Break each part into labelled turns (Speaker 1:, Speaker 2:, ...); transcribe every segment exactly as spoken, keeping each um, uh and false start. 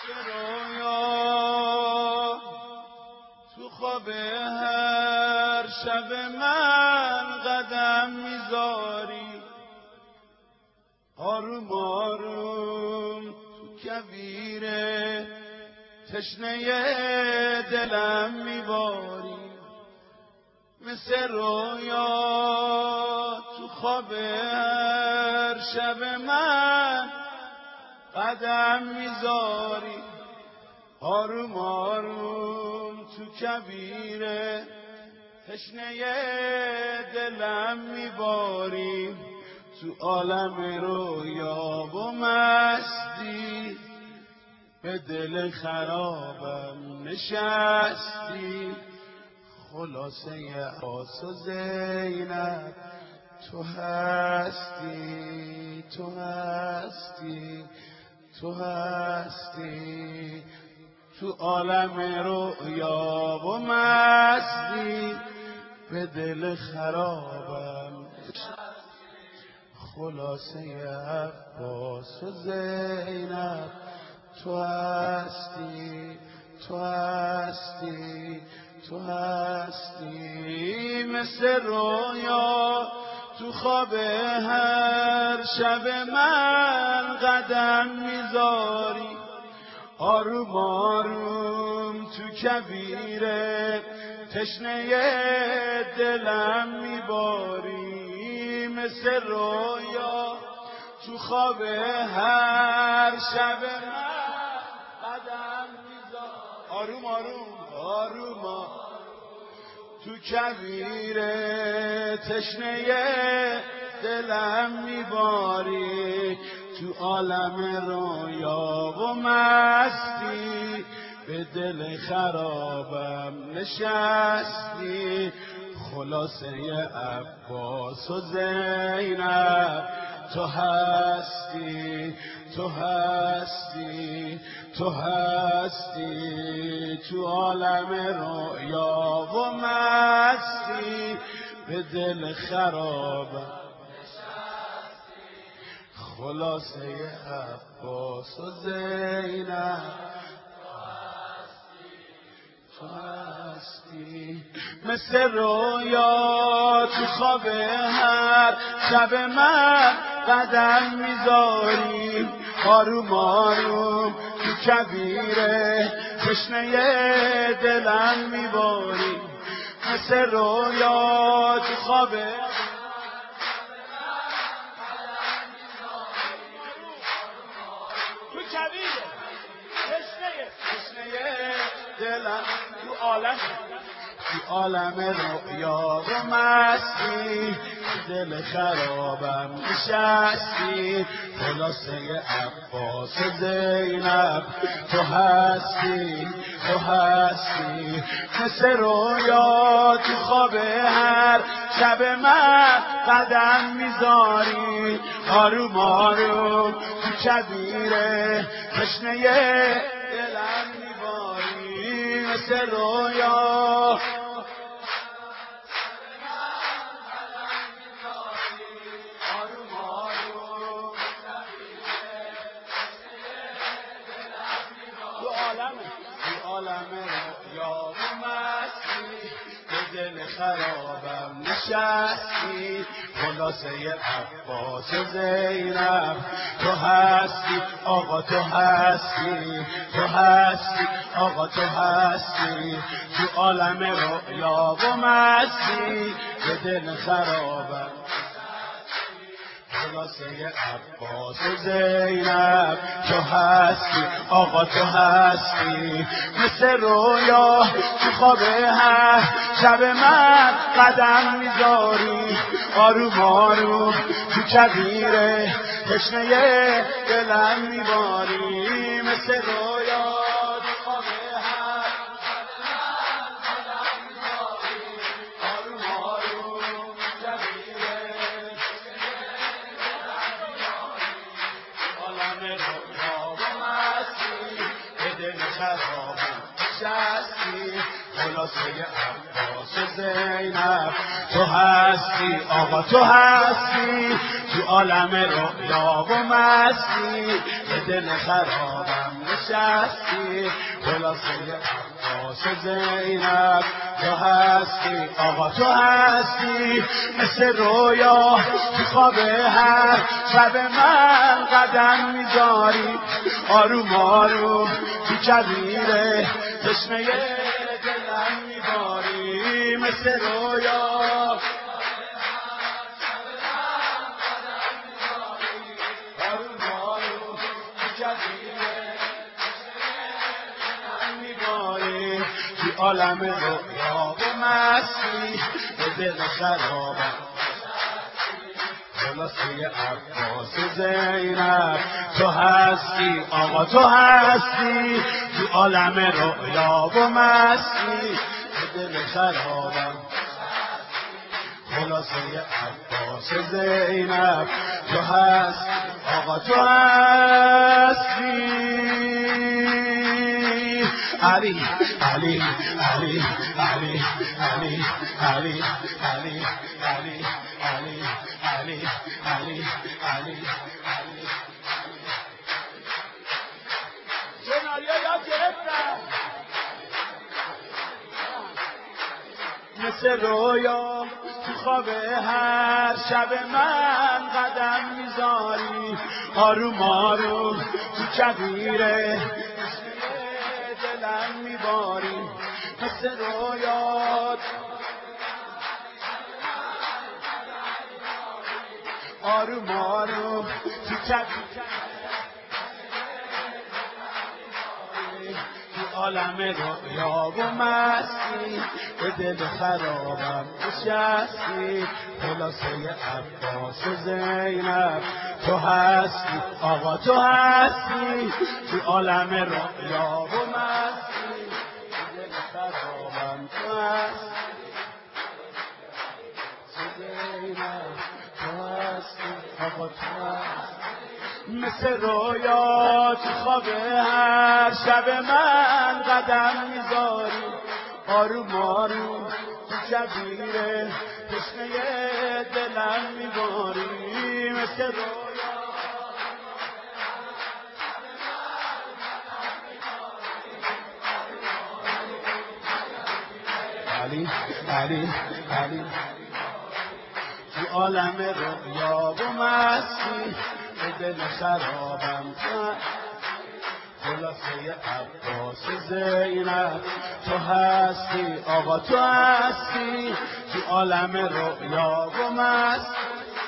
Speaker 1: رویا تو خواب هر شب من قدم میذاری، آروم آروم تو کویر تشنه دلم میباری، مثل رویا تو خواب هر شب من قدم میذاری، آروم آروم تو کویر تشنه دلم میباری، تو عالم رویا و مستی به دل خرابم نشستی، خلاصه عباس و زینب تو هستی تو هستی تو هستی، تو عالم رویا و مستی به دل خرابم خلاصه عباس و زینب تو هستی تو هستی تو هستی، مثل رویا تو خواب هر شب من قدم میذاری، آروم آروم تو کویر تشنه دلم میباری، مثل رویا تو خواب هر شب من قدم میذاری، آروم آروم آروم آروم تو کویر تشنه دلم میباری، تو عالم رویا و مستی به دل خرابم نشستی، خلاصه عباس و زینب تو هستی تو هستی تو هستی، تو عالم رویا و مستی به دل خرابم خلاصه عباس و زینب تو هستی، مثل رویا تو خواب هر شب من قدم میذاری، آروم آروم تو کویر تشنه دلم میباری، مثل رویا تو خواب تو کویر تشنه دلم تو عالم تو عالم رویا و مستی دل خرابم نشستی، خلاصه عباس و زینب تو هستی تو هستی، مثل رویا تو خواب هر شب من قدم میذاری، آروم آروم تو کویر تشنه دلم میباری، مثل رویا تو عالم تو عالم رویا و مستی به دل خرابم نشستی، خلاصه عباس و زینب تو هستی آقا تو هستی تو هستی آقا تو هستی، تو عالم رویا و مستی به دل خرابم خلاصه عباس و زینب تو هستی آقا تو هستی، مثل رویا تو خواب هر شب من قدم میذاری، آروم آروم تو کویر تشنه دلم میباری، مثل رویا تو خواب هر آروم آروم نشستی، خلاصه عباس و زینب تو هستی آقا تو هستی، تو عالم رویا و مستی به دل خرابم نشستی خلاصه عباس زینب تو هستی آقا تو هستی مثل رویا تو خواب هر شب من قدم میذاری آروم آروم تو کبیره تشنه دلم میباری مثل رویا تو عالم رویا و مستی به دل خرابم خلاصه عباس زینب تو هستی آقا تو هستی تو عالم رویا و مستی به دل خرابم خلاصه عباس زینب تو هستی آقا تو هستی علی علی علی علی علی علی علی علی علی علی علی علی سناریو یاد گرفتم مثل رویا تو خواب هر شب من قدم میذاری آروم آروم تو کبیره دلم میباری مثل رویات آروم آروم تو کبیره تو عالم رویا و مستی به دل خرابم نشستی خلاصه عباس زینب تو هستی آقا تو هستی تو عالم رویا و مستی به دل خرابم تو هستی زینب تو هستی آقا تو هستی مثل رویا تو خواب هر شب من قدم میذاری آروم آروم تو کبیره تشنه دلم میباری مثل رویا علی علی علی تو عالم رویا و مستی به دل خرابم خلاصه عباس زینب تو هستی آقا تو هستی تو عالم رویا و مستی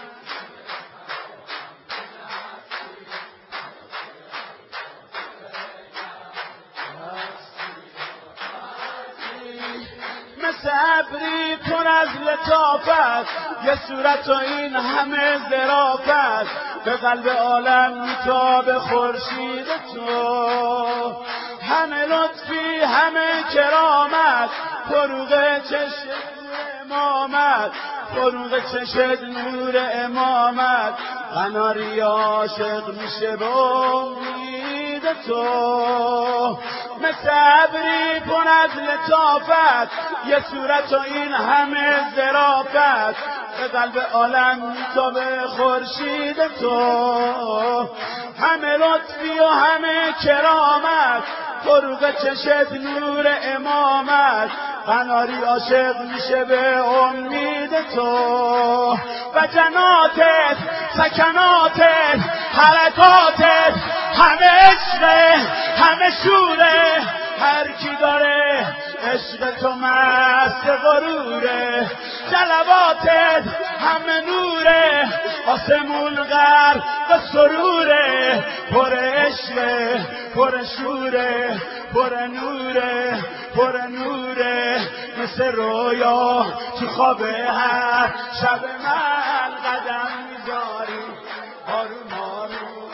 Speaker 1: مثل ابری پر از لطافت یه صورت و این همه ظرافت به قلب عالم میتابه خورشید تو همه لطفی همه کرامت فروغ چشم نور امامت فروغ چشم نور امامت قناری عاشق میشه به امید تو مثل ابری پر از لطافت یه صورت و این همه ظرافت به قلب عالم میتابه خورشید تو همه لطفی و همه کرامت فروغ چشت نور امامت قناری عاشق میشه به امید تو و جناتت سکناتت حرکاتت همه عشقه همه شوره هر کی داره عشق تو مست غروره جلواتت همه نوره آسمون غرق سروره پر عشقه پر شوره پر نوره پر نوره مثل رویا تو خواب هر شب من قدم میذاری آروم آروم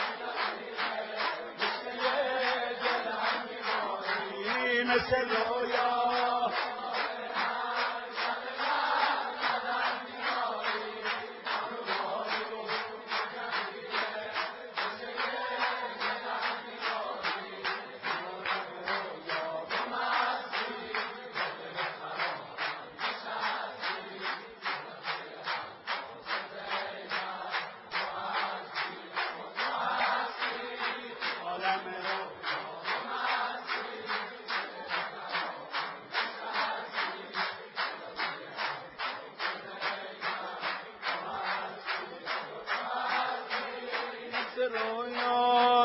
Speaker 1: مثل رویا عالم رو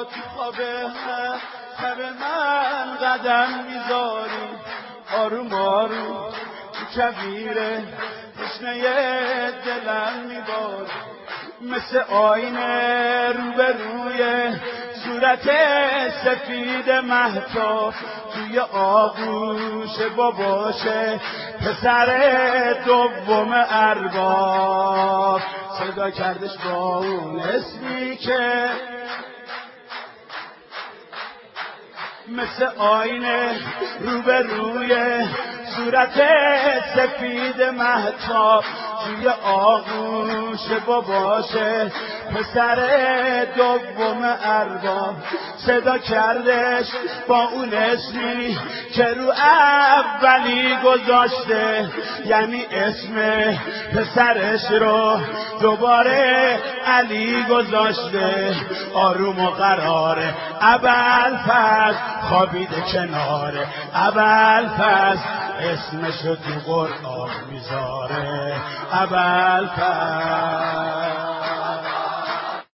Speaker 1: تو خواب شب من قدم میذاری، آروم آروم تو کبیره تشنه دلم میباری، مثل آینه روبروی صورت سفید مهتاب، توی آغوش باباشه پسر دوم ارباب. صدا کردش با اون اسمی که مثل آینه روبروی صورت سفید مهتاب، توی آغوش باباشه پسر دوم ارباب. صدا کردش با اون اسمی که رو اولی گذاشته، یعنی اسم پسرش رو دوباره علی گذاشته. آروم و قراره ابوالفضل خوابیده کناره، ابوالفضل اسمشو تو قرآن میذاره، ابوالفضل